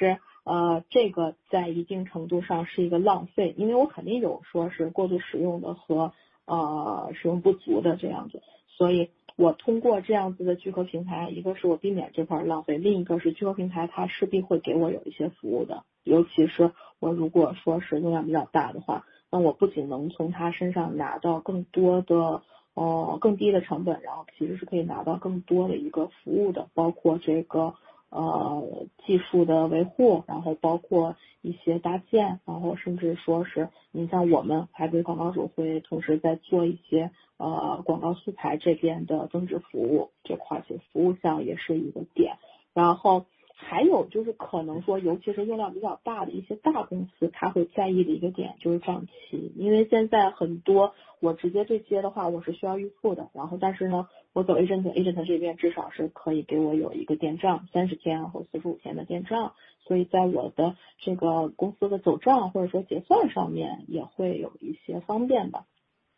呃，这个在一定程度上是一个浪费，因为我肯定有说是过度使用的和呃使用不足的这样子，所以我通过这样子的聚合平台，一个是我避免这块浪费，另一个是聚合平台它势必会给我有一些服务的，尤其是我如果说是用量比较大的话，那我不仅能从它身上拿到更多的呃更低的成本，然后其实是可以拿到更多的一个服务的，包括这个呃技术的维护，然后包括一些搭建，然后甚至说是你像我们海归广告主会同时在做一些呃广告素材这边的增值服务，这块其实服务项也是一个点。然后还有就是可能说尤其是用量比较大的一些大公司，他会在意的一个点就是账期，因为现在很多我直接对接的话我是需要预付的，然后但是呢我走 agent agent 这边至少是可以给我有一个电账三十天或四十五天的电账，所以在我的这个公司的走账或者说结算上面也会有一些方便吧。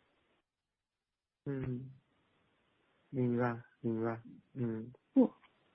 嗯，明白明白，嗯嗯。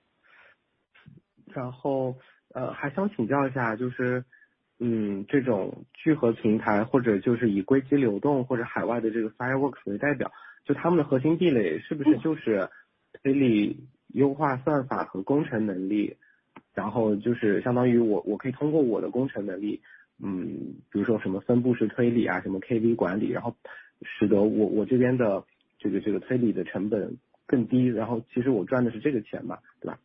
然后呃还想请教一下，就是嗯这种聚合平台或者就是以硅基流动或者海外的这个 Fireworks 为代表，就他们的核心壁垒是不是就是推理优化算法和工程能力？然后就是相当于我我可以通过我的工程能力，嗯，比如说什么分布式推理啊，什么 K V 管理，然后使得我我这边的这个这个推理的成本更低，然后其实我赚的是这个钱嘛，对吧？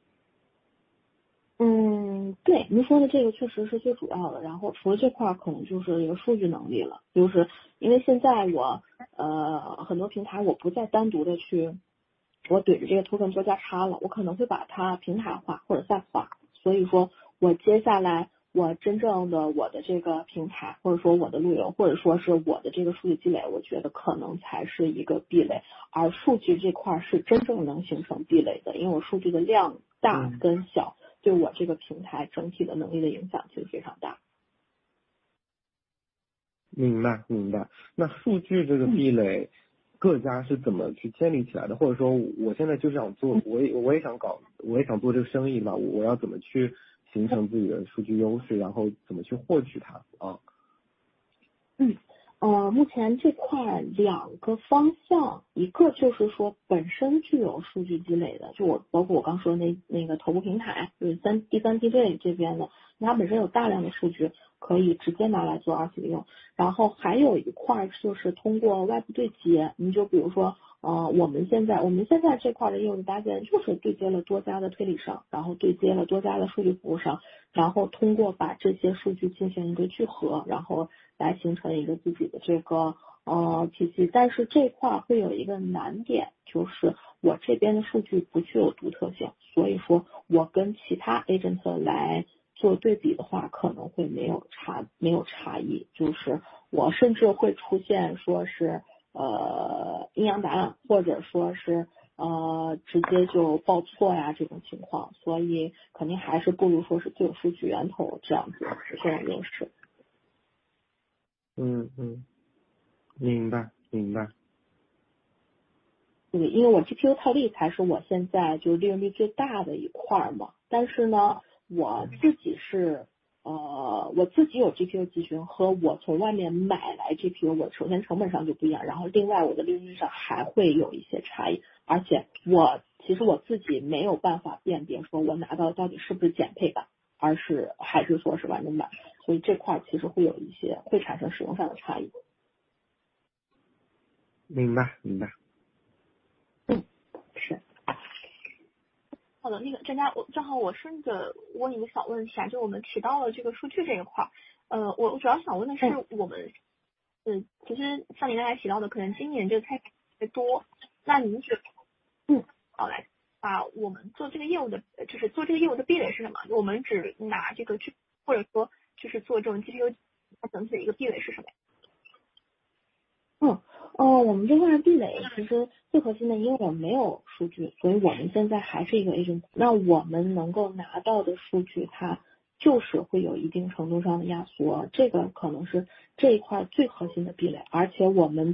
嗯，对，您说的这个确实是最主要的。然后除了这块儿，可能就是一个数据能力了，就是因为现在我呃很多平台我不再单独的去我怼着这个 token 做价差了，我可能会把它平台化或者 S A P 化。所以说我接下来我真正的我的这个平台，或者说我的路由，或者说是我的这个数据积累，我觉得可能才是一个壁垒。而数据这块是真正能形成壁垒的，因为我数据的量大跟小。对我这个平台整体的能力的影响其实非常大。 明白明白。那数据这个壁垒，各家是怎么去建立起来的？或者说，我现在就想做，我也我也想搞，我也想做这个生意嘛，我要怎么去形成自己的数据优势，然后怎么去获取它啊？ 嗯。呃，目前这块两个方向，一个就是说本身具有数据积累的，就我包括我刚说的那那个头部平台，就是三第三梯队这边的，它本身有大量的数据可以直接拿来做二次利用。然后还有一块就是通过外部对接，你就比如说呃我们现在我们现在这块的业务的搭建就是对接了多家的推理商，然后对接了多家的数据服务商，然后通过把这些数据进行一个聚合，然后来形成一个自己的这个呃体系。但是这块会有一个难点，就是我这边的数据不具有独特性，所以说我跟其他 agent 来做对比的话，可能会没有差没有差异，就是我甚至会出现说是呃阴阳答案，或者说是呃直接就报错呀这种情况，所以肯定还是不如说是最有数据源头这样子这种优势。 嗯嗯，明白明白。 对，因为我 G P U 套利才是我现在就利润率最大的一块嘛，但是呢，我自己是呃我自己有 G P U 集群和我从外面买来 G P U， 我首先成本上就不一样，然后另外我的利润率上还会有一些差异，而且我其实我自己没有办法辨别说我拿到到底是不是减配版，而是还是说是完整版，所以这块其实会有一些会产生使用上的差异。 明白明白。 嗯，是。 好的，那个专家，我正好我顺着问一个小问题啊，就我们提到了这个数据这一块儿，呃，我我主要想问的是，我们，嗯，其实像您刚才提到的，可能今年这个开发特别多，那您是，嗯，好来啊，我们做这个业务的，就是做这个业务的壁垒是什么？我们只拿这个 G， 或者说就是做这种 G P U， 它整体的一个壁垒是什么呀？ 嗯，哦，我们这块的壁垒其实最核心的，因为我们没有数据，所以我们现在还是一个 agent。那我们能够拿到的数据，它就是会有一定程度上的压缩，这个可能是这一块最核心的壁垒。而且我们的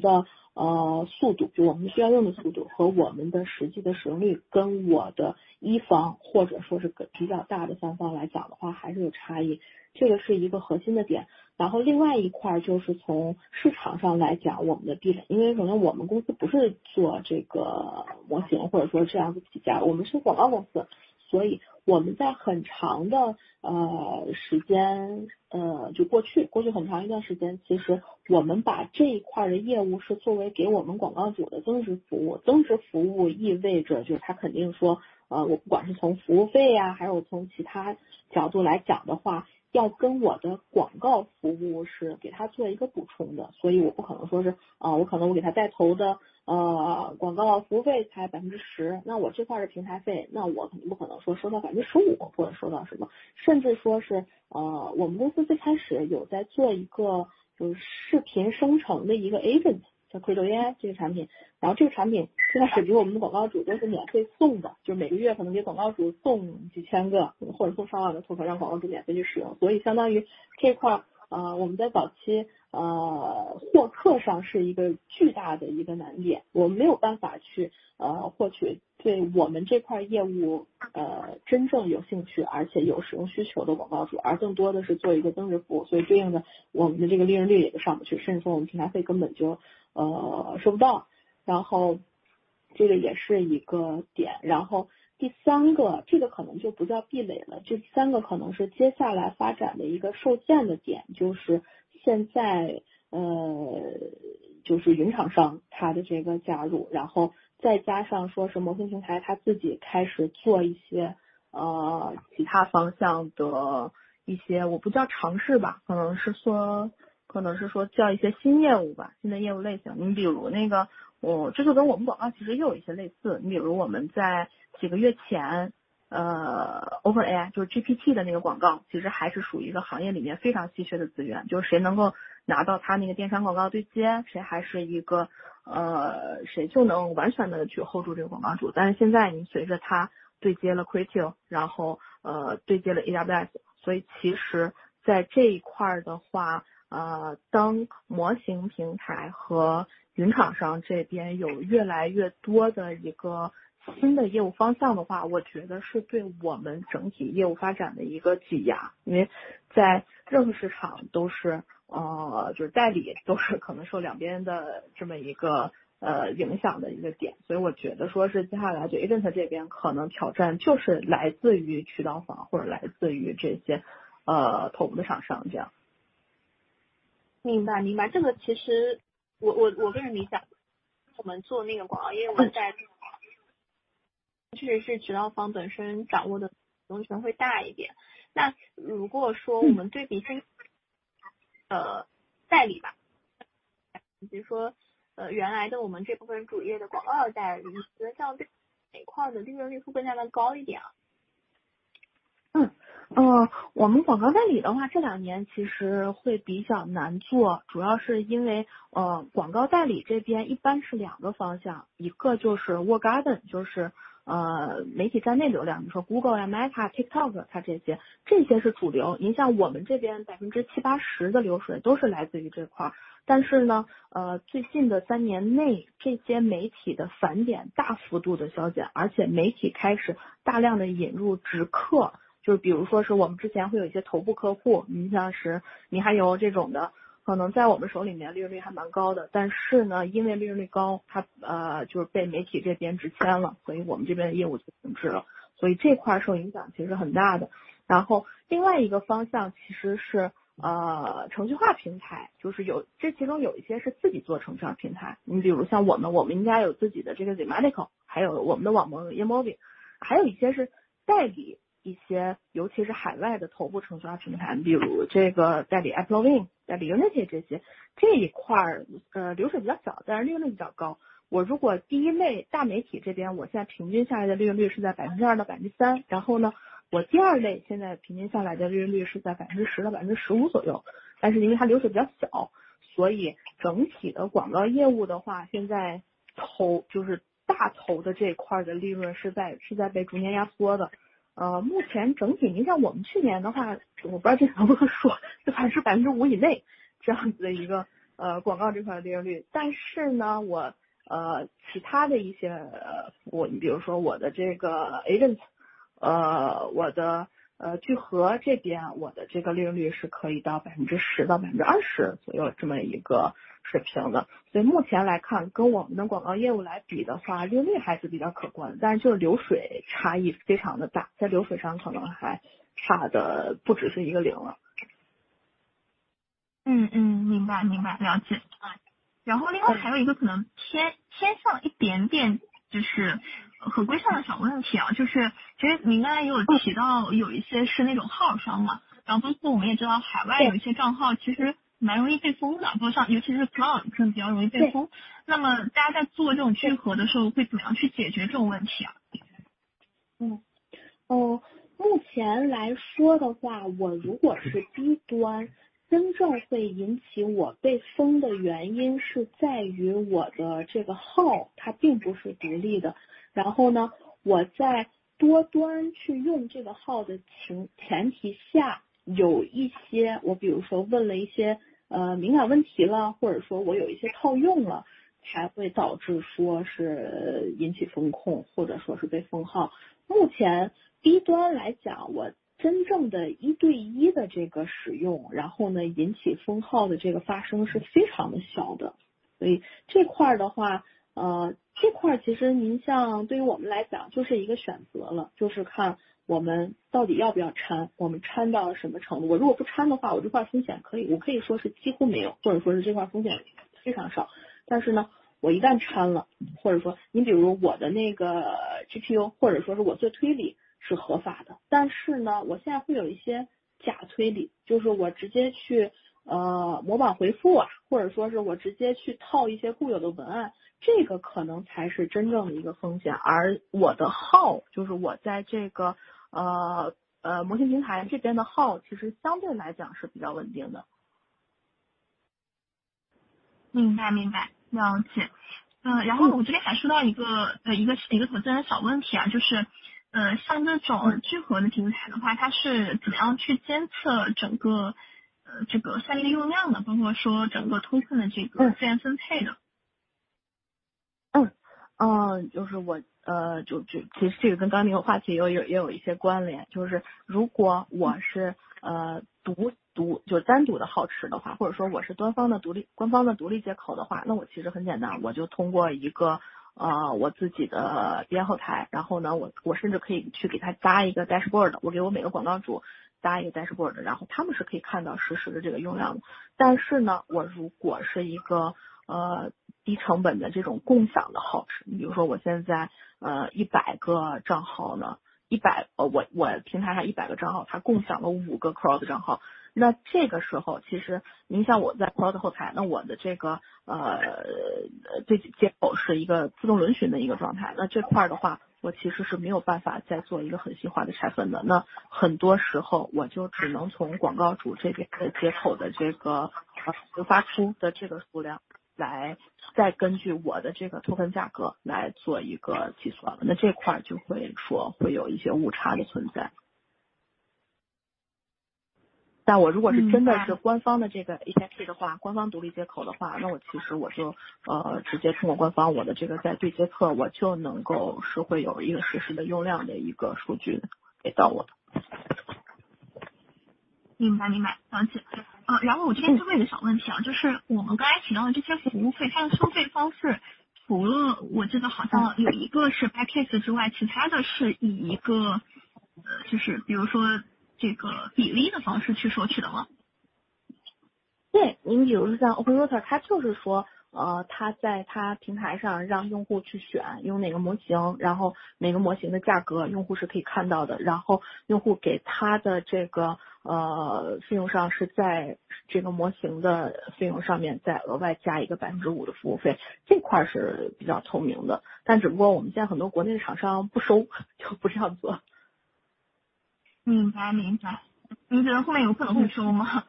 呃速度，就我们需要用的速度和我们的实际的使用率跟我的一方或者说是跟比较大的三方来讲的话还是有差异，这个是一个核心的点。然后另外一块就是从市场上来讲我们的壁垒，因为可能我们公司不是做这个模型或者说这样子起家，我们是广告公司，所以我们在很长的呃时间呃就过去过去很长一段时间，其实我们把这一块的业务是作为给我们广告主的增值服务。增值服务意味着就是它肯定说呃我不管是从服务费呀、啊、还有从其他角度来讲的话，要跟我的广告服务是给他做一个补充的，所以我不可能说是啊、呃，我可能我给他带头的呃广告服务费才百分之十，那我这块的平台费，那我肯定不可能说收到百分之十五或者收到什么，甚至说是呃我们公司最开始有在做一个就是视频生成的一个 agent。叫 Credo A I 这个产品，然后这个产品最开始给我们的广告主都是免费送的，就是每个月可能给广告主送几千个或者送上万个托克，让广告主免费去使用，所以相当于这块呃我们在早期呃获客上是一个巨大的一个难点，我们没有办法去呃获取对我们这块业务呃真正有兴趣而且有使用需求的广告主，而更多的是做一个增值服务，所以对应的我们的这个利润率也就上不去，甚至说我们平台费根本就呃收不到，然后这个也是一个点。然后第三个，这个可能就不叫壁垒了，这第三个可能是接下来发展的一个受限的点，就是现在呃就是云厂商它的这个加入，然后再加上说是模型平台它自己开始做一些呃其他方向的一些，我不叫尝试吧，可能是说可能是说叫一些新业务吧，新的业务类型。你比如那个我这就跟我们广告其实又有一些类似，你比如我们在几个月前呃 OpenAI 就是 G P T 的那个广告，其实还是属于一个行业里面非常稀缺的资源，就是谁能够拿到它那个电商广告对接，谁还是一个呃谁就能完全的去 hold 住这个广告主。但是现在你随着它对接了 Criteo， 然后呃对接了 A W S， 所以其实在这一块的话呃当模型平台和云厂商这边有越来越多的一个新的业务方向的话，我觉得是对我们整体业务发展的一个挤压，因为在任何市场都是呃就是代理都是可能受两边的这么一个呃影响的一个点，所以我觉得说是接下来就 agent 这边可能挑战就是来自于渠道方或者来自于这些呃头部的厂商这样。 明白明白，这个其实我我我个人理解，我们做那个广告业务在确实是渠道方本身掌握的使用权会大一点。那如果说我们对比新呃代理吧，比如说呃原来的我们这部分主业的广告代理，你觉得这样对哪块的利润率会更加的高一点啊？ 嗯，呃，我们广告代理的话，这两年其实会比较难做，主要是因为呃，广告代理这边一般是两个方向，一个就是 Walled Garden， 就是呃媒体站内流量，比如说 Google 呀、Meta、TikTok 它这些，这些是主流。您像我们这边百分之七八十的流水都是来自于这块儿，但是呢，呃，最近的三年内，这些媒体的返点大幅度的削减，而且媒体开始大量的引入直客。就是比如说是我们之前会有一些头部客户，你像是你还有这种的，可能在我们手里面利润率还蛮高的，但是呢，因为利润率高，它呃就是被媒体这边直签了，所以我们这边的业务就停滞了，所以这块受影响其实很大的。然后另外一个方向其实是呃程序化平台，就是有这其中有一些是自己做程序化平台，你比如像我们，我们应该有自己的这个 Zmedical， 还有我们的网盟 Emovie， 还有一些是代理。一些尤其是海外的头部程序化平台，比如这个代理 AppLovin、代理 Unity 这些，这一块呃流水比较小，但是利润率比较高。我如果第一类大媒体这边，我现在平均下来的利润率是在百分之二到百分之三，然后呢，我第二类现在平均下来的利润率是在百分之十到百分之十五左右，但是因为它流水比较小，所以整体的广告业务的话，现在头就是大头的这一块的利润是在是在被逐年压缩的。呃，目前整体，你像我们去年的话，我不知道这能不能说，就还是百分之五以内这样子的一个呃广告这块的利润率，但是呢，我呃其他的一些呃服务，你比如说我的这个 agent， 呃我的呃聚合这边，我的这个利润率是可以到百分之十到百分之二十左右这么一个水平的。所以目前来看，跟我们的广告业务来比的话，利润率还是比较可观的，但是就是流水差异非常的大，在流水上可能还差的不只是一个零了。 嗯嗯，明白明白，了解。然后另外还有一个可能偏偏向一点点就是合规上的小问题啊，就是其实您刚才也有提到有一些是那种号商嘛，然后包括我们也知道海外有一些账号其实蛮容易被封的，包括像尤其是 cloud 可能比较容易被封。那么大家在做这种聚合的时候会怎么样去解决这种问题啊？ 嗯哦，目前来说的话，我如果是 B 端，真正会引起我被封的原因是在于我的这个号它并不是独立的，然后呢，我在多端去用这个号的情前提下，有一些我比如说问了一些呃敏感问题了，或者说我有一些套用了，才会导致说是引起封控，或者说是被封号。目前 B 端来讲，我真正的一对一的这个使用，然后呢引起封号的这个发生是非常的小的，所以这块的话，呃，这块其实您像对于我们来讲就是一个选择了，就是看我们到底要不要掺，我们掺到什么程度。我如果不掺的话，我这块风险可以，我可以说是几乎没有，或者说是这块风险非常少。但是呢，我一旦掺了，或者说你比如我的那个 G P U， 或者说是我做推理是合法的，但是呢，我现在会有一些假推理，就是我直接去呃模板回复啊，或者说是我直接去套一些固有的文案，这个可能才是真正的一个风险。而我的号，就是我在这个呃呃模型平台这边的号，其实相对来讲是比较稳定的。 明白明白，了解。嗯、呃，然后我这边还说到一个呃一个一个投资人小问题啊，就是呃像这种聚合的平台的话，它是怎么样去监测整个呃这个算力用量的，包括说整个 token 的这个资源分配的？ 嗯嗯，就是我呃就就其实这个跟刚刚那个话题也有也有一些关联，就是如果我是呃独独就是单独的号池的话，或者说我是端方的独立官方的独立接口的话，那我其实很简单，我就通过一个呃我自己的编后台，然后呢我我甚至可以去给它搭一个 dashboard， 我给我每个广告主搭一个 dashboard， 然后他们是可以看到实时的这个用量的。但是呢，我如果是一个呃低成本的这种共享的号池，你比如说我现在呃一百个账号呢，一百呃我我平台上一百个账号，它共享了五个 crowd 账号，那这个时候其实您像我在 crowd 后台，那我的这个呃这接口是一个自动轮询的一个状态，那这块的话，我其实是没有办法再做一个很细化的拆分的，那很多时候我就只能从广告主这边的接口的这个呃发出的这个数量来再根据我的这个token价格来做一个计算了，那这块就会说会有一些误差的存在。但我如果是真的是官方的这个 A P I 的话，官方独立接口的话，那我其实我就呃直接通过官方我的这个在对接侧，我就能够是会有一个实时的用量的一个数据给到我的。 明白明白，了解。呃，然后我这边最后一个小问题啊，就是我们刚才提到的这些服务费，它的收费方式，除了我记得好像有一个是 package 之外，其他的是以一个呃，就是比如说这个比例的方式去收取的吗？ 对，您比如说像 OpenRouter， 它就是说，呃，它在它平台上让用户去选用哪个模型，然后每个模型的价格用户是可以看到的，然后用户给他的这个呃费用上是在这个模型的费用上面再额外加一个百分之五的服务费，这块是比较透明的，但只不过我们现在很多国内的厂商不收，就不这样做。 明白明白，您觉得后面有可能会收吗？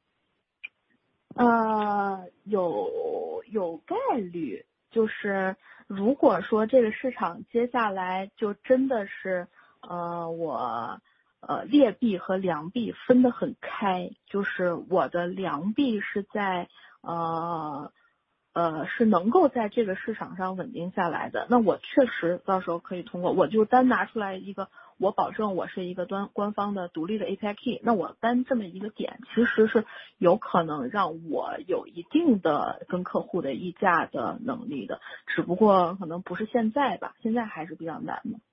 呃，有有概率，就是如果说这个市场接下来就真的是呃我呃劣币和良币分得很开，就是我的良币是在呃呃是能够在这个市场上稳定下来的，那我确实到时候可以通过，我就单拿出来一个，我保证我是一个端官方的独立的 A P I key， 那我单这么一个点，其实是有可能让我有一定的跟客户的议价的能力的，只不过可能不是现在吧，现在还是比较难的。